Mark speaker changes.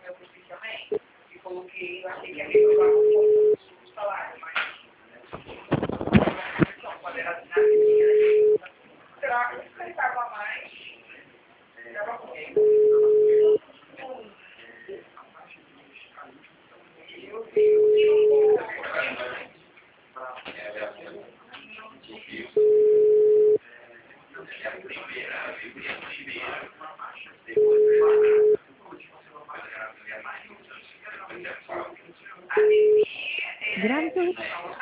Speaker 1: eu fiz também, e coloquei, eu achei que ia reprovar um pouco o salário, mas não, quando era assinado, será que ele estava mais, estava comigo.
Speaker 2: Grande.